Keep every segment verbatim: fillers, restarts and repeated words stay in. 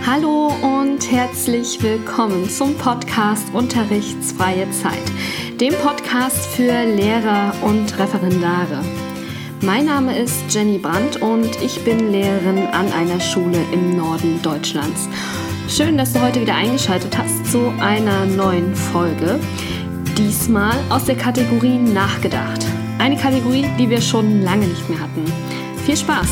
Hallo und herzlich willkommen zum Podcast Unterrichtsfreie Zeit, dem Podcast für Lehrer und Referendare. Mein Name ist Jenny Brandt und ich bin Lehrerin an einer Schule im Norden Deutschlands. Schön, dass du heute wieder eingeschaltet hast zu einer neuen Folge. Diesmal aus der Kategorie Nachgedacht. Eine Kategorie, die wir schon lange nicht mehr hatten. Viel Spaß!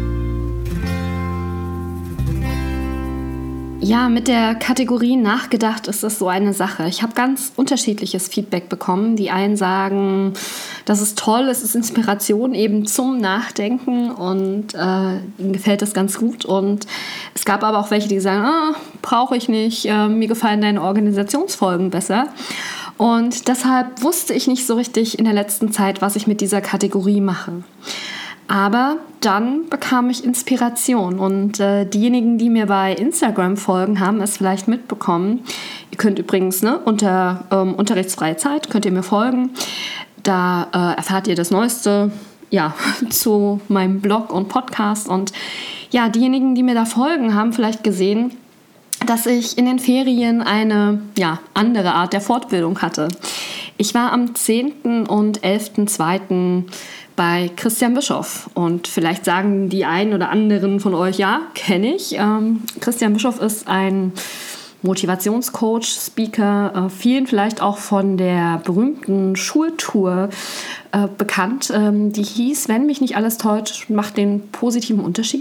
Ja, mit der Kategorie Nachgedacht ist das so eine Sache. Ich habe ganz unterschiedliches Feedback bekommen. Die einen sagen, das ist toll, es ist Inspiration eben zum Nachdenken und äh, ihnen gefällt das ganz gut. Und es gab aber auch welche, die sagen, ah, brauche ich nicht, äh, mir gefallen deine Organisationsfolgen besser. Und deshalb wusste ich nicht so richtig in der letzten Zeit, was ich mit dieser Kategorie mache. Aber dann bekam ich Inspiration und äh, diejenigen, die mir bei Instagram folgen, haben es vielleicht mitbekommen. Ihr könnt übrigens ne, unter ähm, Unterrichtsfreie Zeit, könnt ihr mir folgen. Da äh, erfahrt ihr das Neueste ja, zu meinem Blog und Podcast. Und ja, diejenigen, die mir da folgen, haben vielleicht gesehen, dass ich in den Ferien eine ja, andere Art der Fortbildung hatte. Ich war am zehnten und elften zweiten bei Christian Bischoff und vielleicht sagen die einen oder anderen von euch, ja, kenne ich. Ähm, Christian Bischoff ist ein Motivationscoach, Speaker, äh, vielen vielleicht auch von der berühmten Schultour äh, bekannt. Ähm, die hieß, wenn mich nicht alles täuscht, macht den positiven Unterschied.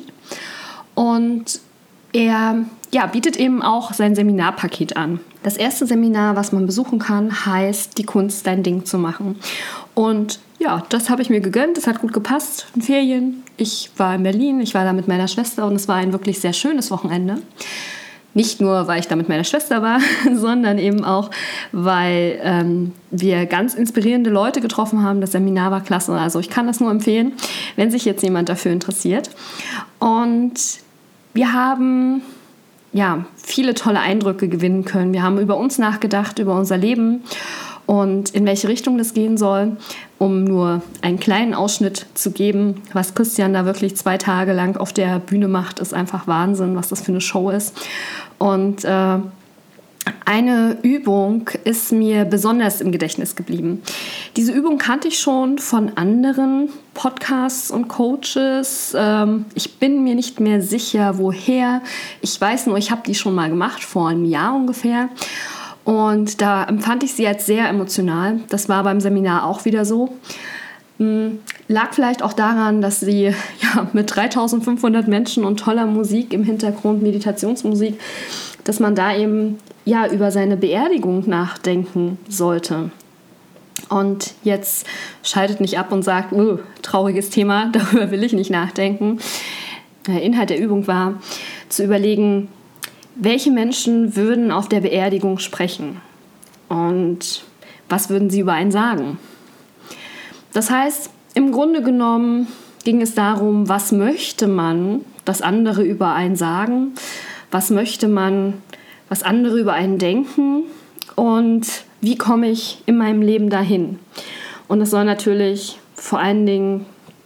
Und er ja, bietet eben auch sein Seminarpaket an. Das erste Seminar, was man besuchen kann, heißt Die Kunst, dein Ding zu machen. Und ja, das habe ich mir gegönnt, das hat gut gepasst, in Ferien. Ich war in Berlin, ich war da mit meiner Schwester und es war ein wirklich sehr schönes Wochenende. Nicht nur, weil ich da mit meiner Schwester war, sondern eben auch, weil ähm, wir ganz inspirierende Leute getroffen haben. Das Seminar war klasse, also ich kann das nur empfehlen, wenn sich jetzt jemand dafür interessiert. Und wir haben ja, viele tolle Eindrücke gewinnen können. Wir haben über uns nachgedacht, über unser Leben und in welche Richtung das gehen soll, um nur einen kleinen Ausschnitt zu geben. Was Christian da wirklich zwei Tage lang auf der Bühne macht, ist einfach Wahnsinn, was das für eine Show ist. Und äh, eine Übung ist mir besonders im Gedächtnis geblieben. Diese Übung kannte ich schon von anderen Podcasts und Coaches. Ähm, ich bin mir nicht mehr sicher, woher. Ich weiß nur, ich habe die schon mal gemacht, vor einem Jahr ungefähr. Und da empfand ich sie als sehr emotional. Das war beim Seminar auch wieder so. Hm, lag vielleicht auch daran, dass sie ja, mit dreitausendfünfhundert Menschen und toller Musik im Hintergrund, Meditationsmusik, dass man da eben ja, über seine Beerdigung nachdenken sollte. Und jetzt schaltet nicht ab und sagt, oh, trauriges Thema, darüber will ich nicht nachdenken. Der Inhalt der Übung war, zu überlegen, welche Menschen würden auf der Beerdigung sprechen und was würden sie über einen sagen. Das heißt, im Grunde genommen ging es darum, was möchte man, dass andere über einen sagen, was möchte man, was andere über einen denken und wie komme ich in meinem Leben dahin. Und es soll natürlich vor allen Dingen,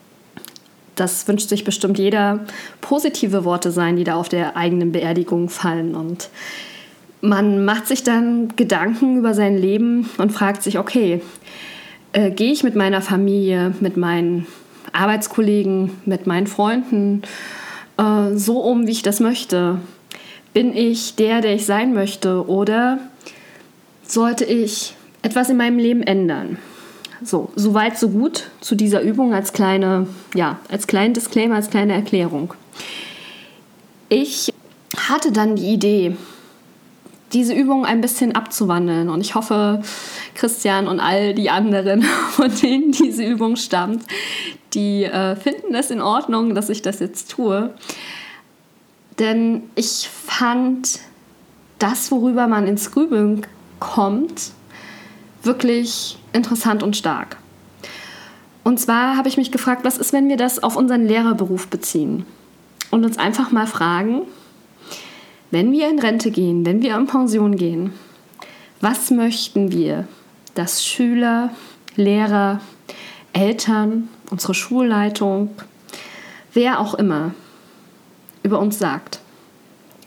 das wünscht sich bestimmt jeder, positive Worte sein, die da auf der eigenen Beerdigung fallen. Und man macht sich dann Gedanken über sein Leben und fragt sich, okay, äh, gehe ich mit meiner Familie, mit meinen Arbeitskollegen, mit meinen Freunden äh, so um, wie ich das möchte? Bin ich der, der ich sein möchte, oder sollte ich etwas in meinem Leben ändern? So, so weit, so gut zu dieser Übung als kleine, ja, als kleinen Disclaimer, als kleine Erklärung. Ich hatte dann die Idee, diese Übung ein bisschen abzuwandeln und ich hoffe, Christian und all die anderen, von denen diese Übung stammt, die äh, finden es in Ordnung, dass ich das jetzt tue. Denn ich fand das, worüber man ins Grübeln kommt, wirklich interessant und stark. Und zwar habe ich mich gefragt, was ist, wenn wir das auf unseren Lehrerberuf beziehen und uns einfach mal fragen, wenn wir in Rente gehen, wenn wir in Pension gehen, was möchten wir, dass Schüler, Lehrer, Eltern, unsere Schulleitung, wer auch immer über uns sagt?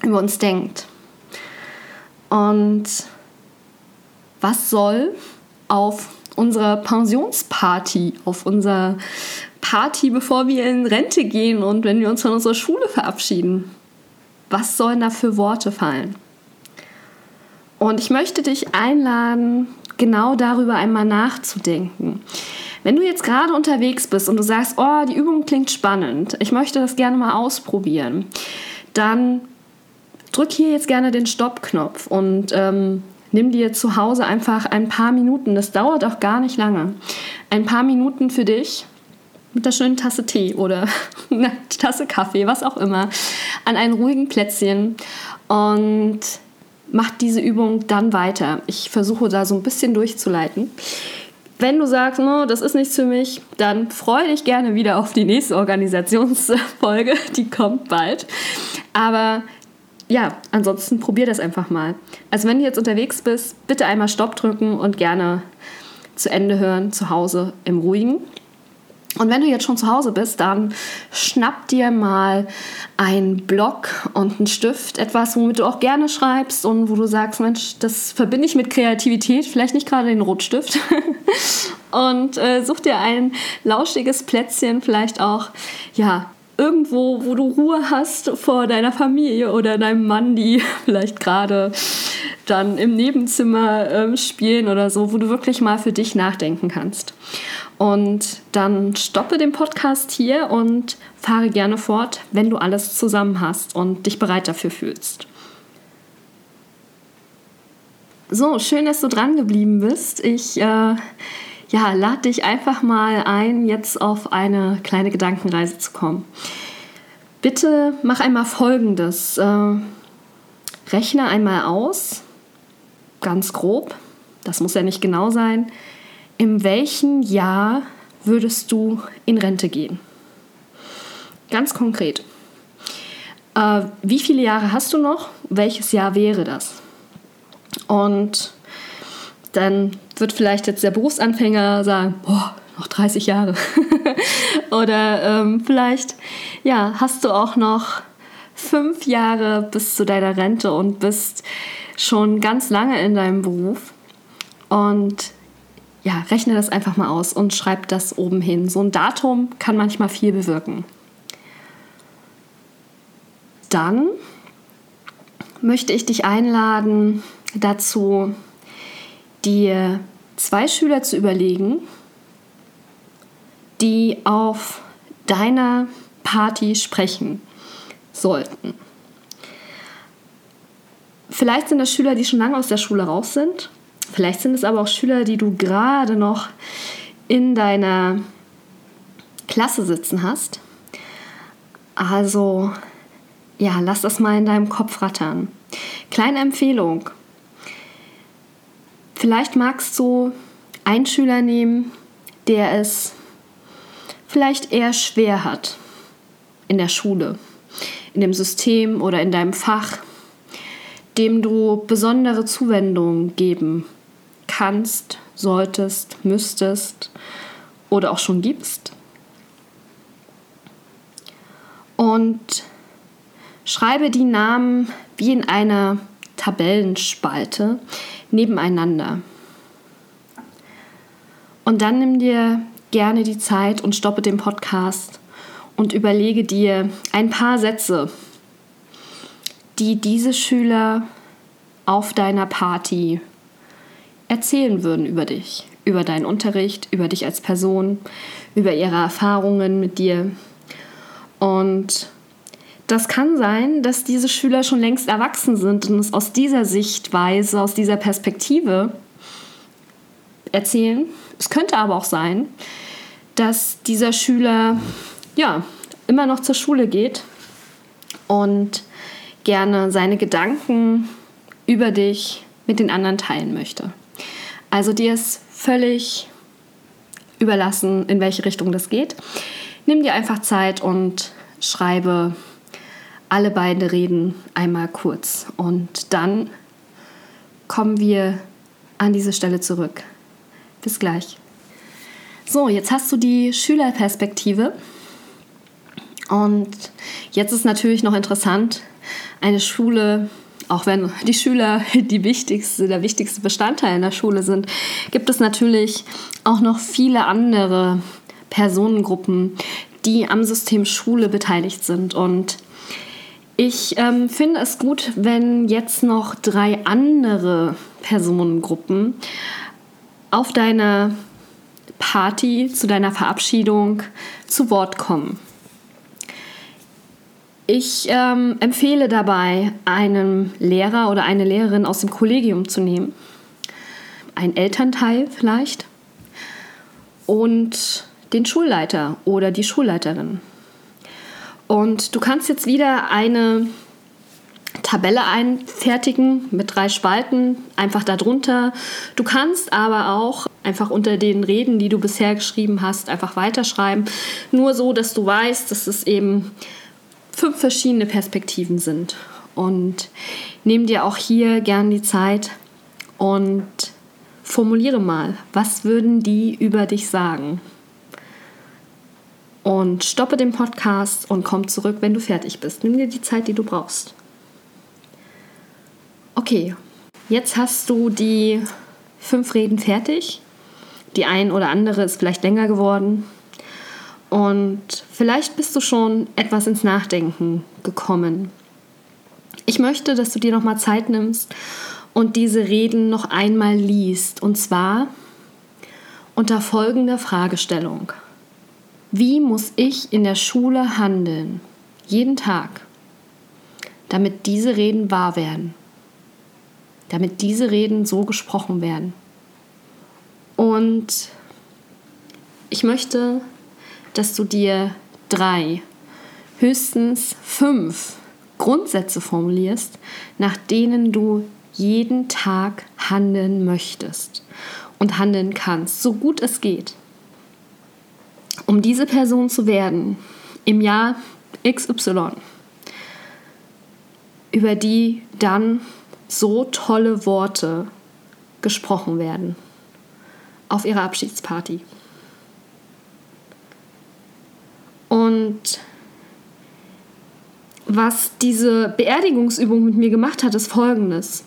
über uns denkt. Und was soll auf unserer Pensionsparty, auf unserer Party, bevor wir in Rente gehen und wenn wir uns von unserer Schule verabschieden, was sollen da für Worte fallen? Und ich möchte dich einladen, genau darüber einmal nachzudenken. Wenn du jetzt gerade unterwegs bist und du sagst, oh, die Übung klingt spannend, ich möchte das gerne mal ausprobieren, dann drück hier jetzt gerne den Stopp-Knopf und ähm, nimm dir zu Hause einfach ein paar Minuten, das dauert auch gar nicht lange, ein paar Minuten für dich mit einer schönen Tasse Tee oder einer Tasse Kaffee, was auch immer, an einem ruhigen Plätzchen und mach diese Übung dann weiter. Ich versuche da so ein bisschen durchzuleiten. Wenn du sagst, no, das ist nichts für mich, dann freue dich gerne wieder auf die nächste Organisationsfolge, die kommt bald. Aber ja, ansonsten probier das einfach mal. Also wenn du jetzt unterwegs bist, bitte einmal Stopp drücken und gerne zu Ende hören, zu Hause im Ruhigen. Und wenn du jetzt schon zu Hause bist, dann schnapp dir mal einen Block und einen Stift, etwas, womit du auch gerne schreibst und wo du sagst, Mensch, das verbinde ich mit Kreativität, vielleicht nicht gerade den Rotstift. Und äh, such dir ein lauschiges Plätzchen, vielleicht auch, ja, irgendwo, wo du Ruhe hast vor deiner Familie oder deinem Mann, die vielleicht gerade dann im Nebenzimmer äh, spielen oder so, wo du wirklich mal für dich nachdenken kannst. Und dann stoppe den Podcast hier und fahre gerne fort, wenn du alles zusammen hast und dich bereit dafür fühlst. So, schön, dass du dran geblieben bist. Ich äh, ja, lade dich einfach mal ein, jetzt auf eine kleine Gedankenreise zu kommen. Bitte mach einmal Folgendes. Äh, rechne einmal aus, ganz grob, das muss ja nicht genau sein, in welchem Jahr würdest du in Rente gehen? Ganz konkret. Äh, wie viele Jahre hast du noch? Welches Jahr wäre das? Und dann wird vielleicht jetzt der Berufsanfänger sagen, boah, noch dreißig Jahre. Oder ähm, vielleicht ja, hast du auch noch fünf Jahre bis zu deiner Rente und bist schon ganz lange in deinem Beruf. Und ja, rechne das einfach mal aus und schreib das oben hin. So ein Datum kann manchmal viel bewirken. Dann möchte ich dich einladen, dazu dir zwei Schüler zu überlegen, die auf deiner Party sprechen sollten. Vielleicht sind das Schüler, die schon lange aus der Schule raus sind. Vielleicht sind es aber auch Schüler, die du gerade noch in deiner Klasse sitzen hast. Also, ja, lass das mal in deinem Kopf rattern. Kleine Empfehlung. Vielleicht magst du einen Schüler nehmen, der es vielleicht eher schwer hat in der Schule, in dem System oder in deinem Fach, dem du besondere Zuwendung geben kannst, solltest, müsstest oder auch schon gibst. Und schreibe die Namen wie in einer Tabellenspalte nebeneinander. Und dann nimm dir gerne die Zeit und stoppe den Podcast und überlege dir ein paar Sätze, die diese Schüler auf deiner Party erzählen würden über dich, über deinen Unterricht, über dich als Person, über ihre Erfahrungen mit dir. Und das kann sein, dass diese Schüler schon längst erwachsen sind und es aus dieser Sichtweise, aus dieser Perspektive erzählen. Es könnte aber auch sein, dass dieser Schüler ja immer noch zur Schule geht und gerne seine Gedanken über dich mit den anderen teilen möchte. Also dir ist völlig überlassen, in welche Richtung das geht. Nimm dir einfach Zeit und schreibe alle beiden Reden einmal kurz. Und dann kommen wir an diese Stelle zurück. Bis gleich. So, jetzt hast du die Schülerperspektive. Und jetzt ist natürlich noch interessant, eine Schule, auch wenn die Schüler die wichtigste, der wichtigste Bestandteil in der Schule sind, gibt es natürlich auch noch viele andere Personengruppen, die am System Schule beteiligt sind. Und ich ähm, finde es gut, wenn jetzt noch drei andere Personengruppen auf deiner Party, zu deiner Verabschiedung zu Wort kommen. Ich ähm, empfehle dabei, einen Lehrer oder eine Lehrerin aus dem Kollegium zu nehmen, ein Elternteil vielleicht und den Schulleiter oder die Schulleiterin. Und du kannst jetzt wieder eine Tabelle einfertigen mit drei Spalten, einfach darunter. Du kannst aber auch einfach unter den Reden, die du bisher geschrieben hast, einfach weiterschreiben. Nur so, dass du weißt, dass es eben fünf verschiedene Perspektiven sind. Und nimm dir auch hier gern die Zeit und formuliere mal, was würden die über dich sagen? Und stoppe den Podcast und komm zurück, wenn du fertig bist. Nimm dir die Zeit, die du brauchst. Okay, jetzt hast du die fünf Reden fertig. Die ein oder andere ist vielleicht länger geworden. Und vielleicht bist du schon etwas ins Nachdenken gekommen. Ich möchte, dass du dir nochmal Zeit nimmst und diese Reden noch einmal liest. Und zwar unter folgender Fragestellung. Wie muss ich in der Schule handeln, jeden Tag, damit diese Reden wahr werden? Damit diese Reden so gesprochen werden? Und ich möchte, dass du dir drei, höchstens fünf Grundsätze formulierst, nach denen du jeden Tag handeln möchtest und handeln kannst, so gut es geht. Um diese Person zu werden, im Jahr X Y, über die dann so tolle Worte gesprochen werden auf ihrer Abschiedsparty. Und was diese Beerdigungsübung mit mir gemacht hat, ist Folgendes.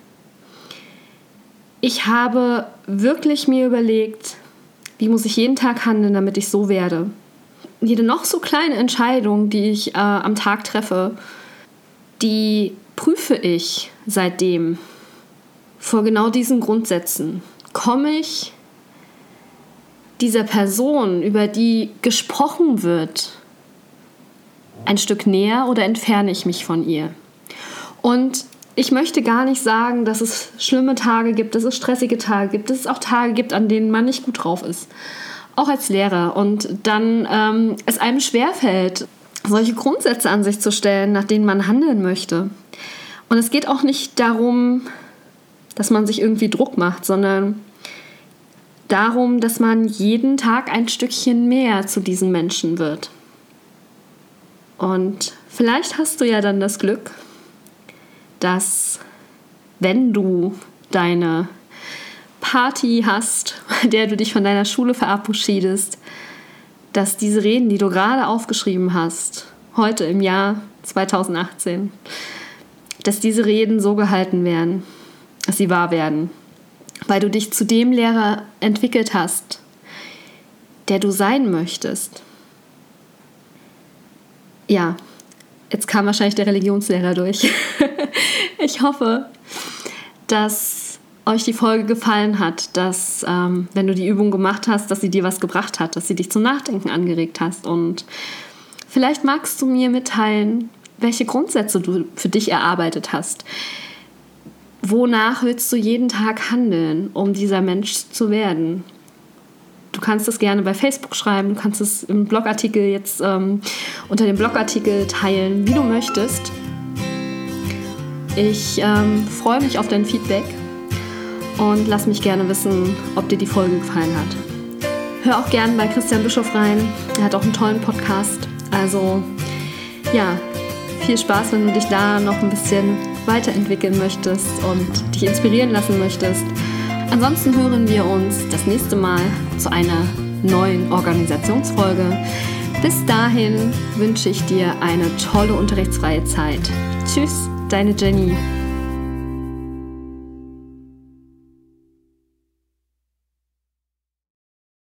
Ich habe wirklich mir überlegt, wie muss ich jeden Tag handeln, damit ich so werde. Jede noch so kleine Entscheidung, die ich äh, am Tag treffe, die prüfe ich seitdem vor genau diesen Grundsätzen. Komme ich dieser Person, über die gesprochen wird, ein Stück näher oder entferne ich mich von ihr? Und ich möchte gar nicht sagen, dass es schlimme Tage gibt, dass es stressige Tage gibt, dass es auch Tage gibt, an denen man nicht gut drauf ist. Auch als Lehrer. Und dann ähm, es einem schwerfällt, solche Grundsätze an sich zu stellen, nach denen man handeln möchte. Und es geht auch nicht darum, dass man sich irgendwie Druck macht, sondern darum, dass man jeden Tag ein Stückchen mehr zu diesen Menschen wird. Und vielleicht hast du ja dann das Glück, dass wenn du deine Party hast, bei der du dich von deiner Schule verabschiedest, dass diese Reden, die du gerade aufgeschrieben hast, heute im Jahr zwanzig achtzehn, dass diese Reden so gehalten werden, dass sie wahr werden, weil du dich zu dem Lehrer entwickelt hast, der du sein möchtest. Ja, jetzt kam wahrscheinlich der Religionslehrer durch. Ich hoffe, dass euch die Folge gefallen hat, dass, ähm, wenn du die Übung gemacht hast, dass sie dir was gebracht hat, dass sie dich zum Nachdenken angeregt hast. Und vielleicht magst du mir mitteilen, welche Grundsätze du für dich erarbeitet hast. Wonach willst du jeden Tag handeln, um dieser Mensch zu werden? Du kannst es gerne bei Facebook schreiben, du kannst es im Blogartikel jetzt ähm, unter dem Blogartikel teilen, wie du möchtest. Ich ähm, freue mich auf dein Feedback und lass mich gerne wissen, ob dir die Folge gefallen hat. Hör auch gerne bei Christian Bischof rein, er hat auch einen tollen Podcast. Also ja, viel Spaß, wenn du dich da noch ein bisschen weiterentwickeln möchtest und dich inspirieren lassen möchtest. Ansonsten hören wir uns das nächste Mal zu einer neuen Organisationsfolge. Bis dahin wünsche ich dir eine tolle unterrichtsfreie Zeit. Tschüss, deine Jenny.